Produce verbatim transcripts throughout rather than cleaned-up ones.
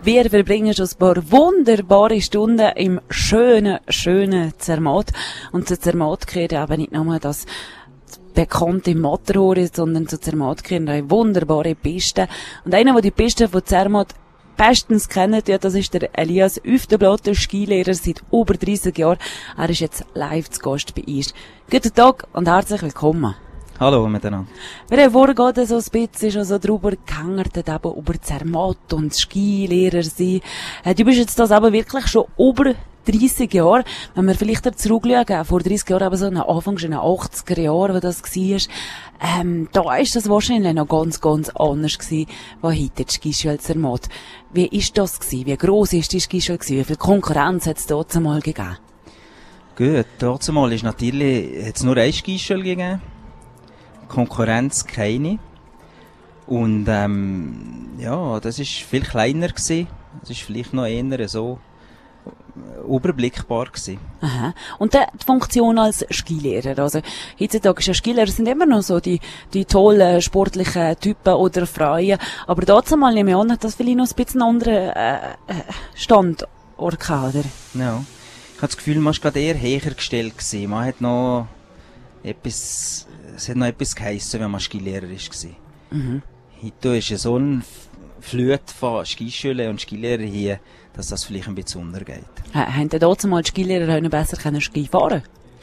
Wir verbringen schon ein paar wunderbare Stunden im schönen, schönen Zermatt. Und zu Zermatt gehört eben nicht nur das bekannte Matterhorn, sondern zu Zermatt gehören eine wunderbare Piste. Und einer, der die Piste von Zermatt bestens kennt, ja, das ist der Elias Üftenblatt, der Skilehrer seit über dreissig Jahren. Er ist jetzt live zu Gast bei uns. Guten Tag und herzlich willkommen. Hallo miteinander. Wir haben vorhin gerade so ein bisschen schon so drüber gehängert, eben über Zermatt und Skilehrer sein. Du bist jetzt das aber wirklich schon über dreissig Jahre. Wenn wir vielleicht da zurückschauen, vor dreissig Jahren, aber so am Anfang schon in den achtziger Jahren, wo das war, ähm, da ist das wahrscheinlich noch ganz, ganz anders gewesen, was heute die Skischule Zermatt. Wie ist das gewesen? Wie gross ist die Skischule gewesen? Wie viel Konkurrenz hat es dort mal gegeben? Gut, dort mal ist natürlich, hat es nur eine Skischule gegeben. Konkurrenz keine. Und, ähm, ja, das ist viel kleiner gewesen. Das ist vielleicht noch eher so überblickbar gewesen. Aha. Und dann die Funktion als Skilehrer. Also, heutzutage ist ja Skilehrer sind immer noch so die, die tollen sportlichen Typen oder Freien. Aber dazu mal nehme ich an, dass vielleicht noch ein bisschen anderen, äh, Standort gehabt, oder? Ja. Ich habe das Gefühl, man war gerade eher höher gestellt gewesen. Man hat noch etwas, es hat noch etwas geheissen, wenn man Skilehrer war. Mhm. Heute ist ja so ein Flut von Skischule und Skilehrer hier, dass das vielleicht ein bisschen untergeht. Ha, haben denn dazu mal die Skilehrer besser können Ski fahren?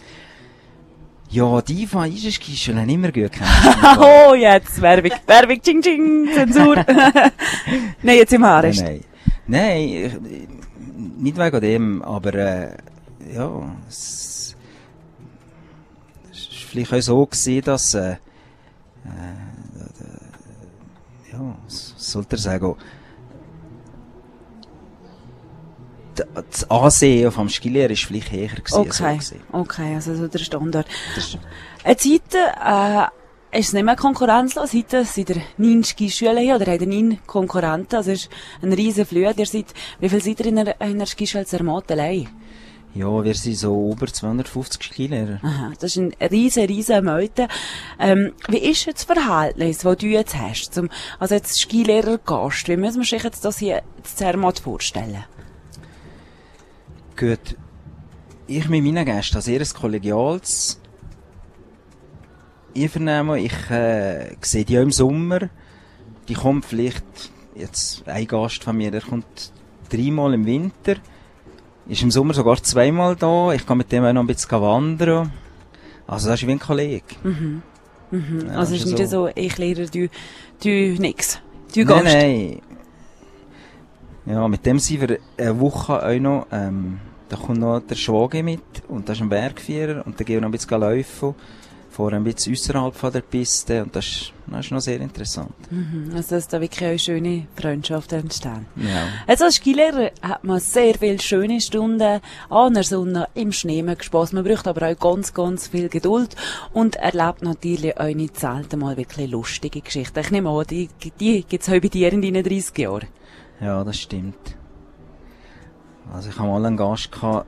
Ja, die von unserer Skischule haben immer gut können. Oh, jetzt Werbung, Werbung, Ching Ching, Zensur. Nein, jetzt im Haar ist. Nein, nein, ich, nicht wegen dem, aber äh, ja, es, es ist vielleicht auch so gewesen, dass äh, äh, ja, was sollte er sagen, das Ansehen vom Skilehrer ist vielleicht höher gewesen. Okay, so okay, also so der Standard. Eine Zeit, äh, ist es nicht mehr konkurrenzlos. Heute sind ihr neun Skischule hier, oder habt ihr neun Konkurrenten, also ist ein riesen Flug. Ihr seid, wie viel seid ihr in einer, in einer Skischule Zermatt allein? Ja, wir sind so über zweihundertfünfzig Skilehrer. Aha, das ist ein riesen, riesen Meute. Ähm, wie ist jetzt das Verhältnis, das du jetzt hast, zum, also jetzt Skilehrer-Gast? Wie müssen wir sich jetzt das hier in Zermatt vorstellen? Gut. Ich mit meinen Gästen als erstes kollegiales Einvernehmen. Ich äh, sehe die auch im Sommer. Die kommt vielleicht, jetzt ein Gast von mir, der kommt dreimal im Winter. Ist im Sommer sogar zweimal da. Ich kann mit dem auch noch ein bisschen wandern. Also das ist wie ein Kollege. Mhm. Mhm. Ja, also es ist nicht so, so ich lehre du, du nix. Du nein, Gast. Nein. Ja, mit dem sind wir eine Woche auch noch, ähm, da kommt noch der Schwager mit und das ist ein Bergführer und dann gehen wir noch ein bisschen laufen, fahren ein bisschen ausserhalb von der Piste und das ist, das ist noch sehr interessant. Mhm. Also dass da wirklich eine schöne Freundschaft entstehen. Ja. Also als Skilehrer hat man sehr viele schöne Stunden an der Sonne im Schnee gespaßt. Man braucht aber auch ganz, ganz viel Geduld und erlebt natürlich auch nicht selten mal wirklich lustige Geschichten. Ich nehme an, die, die gibt es heute bei dir in deinen dreißig Jahren. Ja, das stimmt. Also ich habe mal einen Gast gehabt,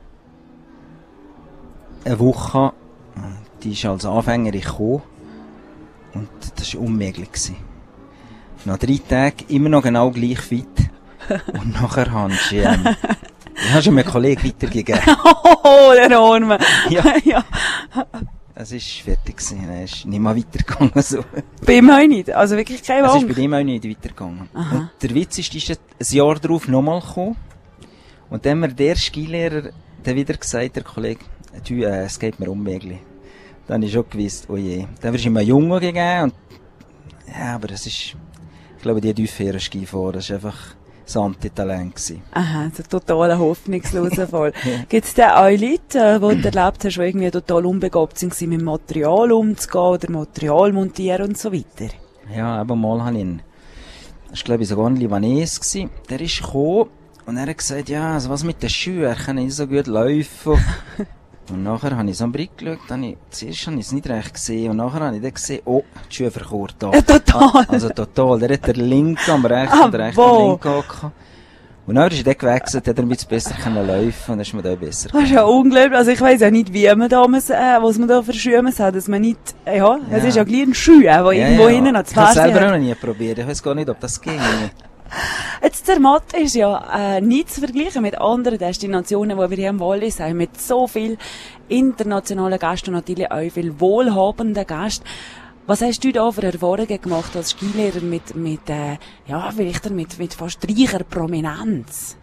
eine Woche, die ist als Anfängerin gekommen und das war unmöglich gewesen. Nach drei Tagen immer noch genau gleich fit und nachher habe ich, ähm, ich habe schon meinen Kollegen weitergegeben. Oh, der Arme! Ja. Ja. Es ist fertig gewesen, er ist nicht mehr weitergegangen. So. Bei ihm auch nicht, also wirklich kein Wang. Es ist bei ihm auch nicht weitergegangen. Aha. Und der Witz ist, ist ein Jahr darauf nochmal gekommen. Und dann hat mir der Skilehrer dann wieder gesagt, der Kollege, du, äh, es geht mir unmöglich. Dann habe ich schon gewusst, oh je. Dann wirst du ihm einen Jungen gegeben und, ja, aber es ist, ich glaube, die dürfen Skifahren, das war einfach das Antitalent gewesen. Aha, so totaler hoffnungsloser Fall. Ja. Gibt es da auch Leute, die du erlebt hast, die irgendwie total unbegabt sind, mit Material umzugehen oder Material montieren und so weiter? Ja, eben mal habe ich ihn, das war, glaube ich, sogar ein Libanese gewesen. Der ist gekommen und er hat gesagt, ja, also was mit den Schuhen, er kann nicht so gut laufen. Und nachher habe ich so einen Blick geschaut, dann ich, zuerst habe ich es nicht recht gesehen, und nachher habe ich dann gesehen, oh, die Schuhe verkauft da. Ja, total. Also total, der hat der linke am rechten ah, und der rechte am linken gehabt. Und dann ist er dann gewechselt, hat er ein bisschen besser können laufen, und dann ist man da besser gekommen. Das ist ja unglaublich, also ich weiss ja nicht, wie man da muss, äh, was man da für Schuhe muss haben, dass man nicht, äh, ja, es ja. ist ja gleich ein Schuh, der ja, irgendwo ja. hinten ans Ferse hat. Ich habe es selber auch noch nie probiert, ich weiss gar nicht, ob das ging. Jetzt Zermatt ist ja äh, nicht zu vergleichen mit anderen Destinationen, die wir hier im Wallis haben, mit so viel internationalen Gästen und natürlich auch viel wohlhabenden Gästen. Was hast du da für Erfahrungen gemacht als Skilehrer mit, mit äh, ja, vielleicht mit, mit fast reicher Prominenz?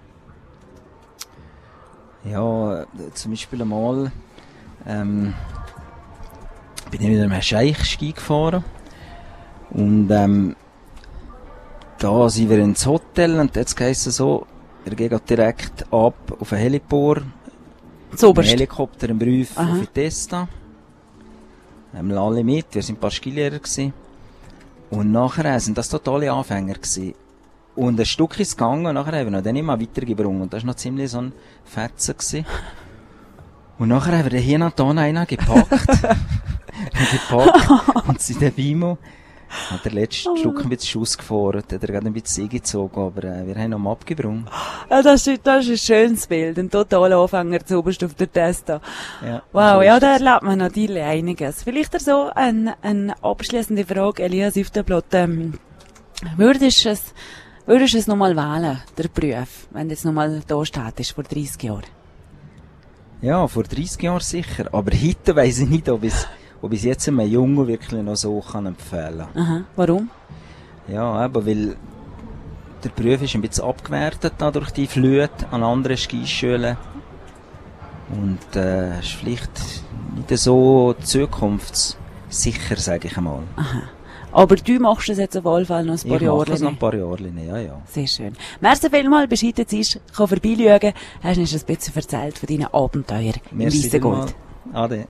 Ja, zum Beispiel einmal ähm, bin ich mit einem Scheich Ski gefahren und ähm, da sind wir ins Hotel und jetzt heisst es so, wir gehen direkt ab auf einen Heliport, einen Helikopter im Brief auf die Testa. Wir haben alle mit, wir waren ein paar Skilehrer gewesen. Und nachher sind das totale Anfänger gewesen. Und ein Stück ist gegangen und nachher haben wir noch den immer weitergebrungen. Und das war noch ziemlich so ein Fetzen gewesen. Und nachher haben wir den hier noch da einen gepackt. gepackt. Und sind dann Bimo. Hat der letzte oh. Stück ein bisschen Schuss gefahren, hat er gerade ein bisschen eingezogen, aber äh, wir haben ihn noch abgebrungen. Ja, das ist, das ist ein schönes Bild, ein totaler Anfänger zu oberst auf der Testa. Ja, wow, so ja, da erlebt man natürlich einiges. Vielleicht so eine, eine abschließende Frage, Elias Üftenblatt. Ähm, würdest du es, würdest du es nochmal wählen, der Beruf, wenn du jetzt nochmal da steht, vor dreissig Jahren? Ja, vor dreissig Jahren sicher, aber heute weiss ich nicht, ob es ob ich jetzt einem Jungen wirklich noch so kann empfehlen kann. Aha, warum? Ja, eben, weil der Beruf ist ein bisschen abgewertet durch die Flut an anderen Skischulen. Und äh, ist vielleicht nicht so zukunftssicher, sage ich einmal. Aha. Aber du machst es jetzt auf jeden Fall noch ein paar Jahre. Ich mache es noch ein paar Jahre, ja, ja. Sehr schön. Merci vielmals, bis heute Zeit, kann vorbeischauen. Hast du uns ein bisschen erzählt von deinen Abenteuern im Weissengold. Ade.